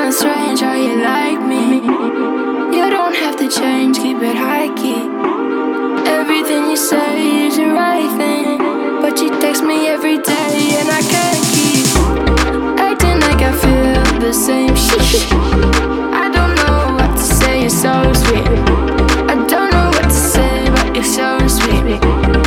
kinda strange how you like me. You don't have to change, keep it high key. Everything you say is the right thing, but you text me every day and I can't keep acting like I feel the same shit. I don't know what to say, you're so sweet. I don't know what to say, but you're so sweet.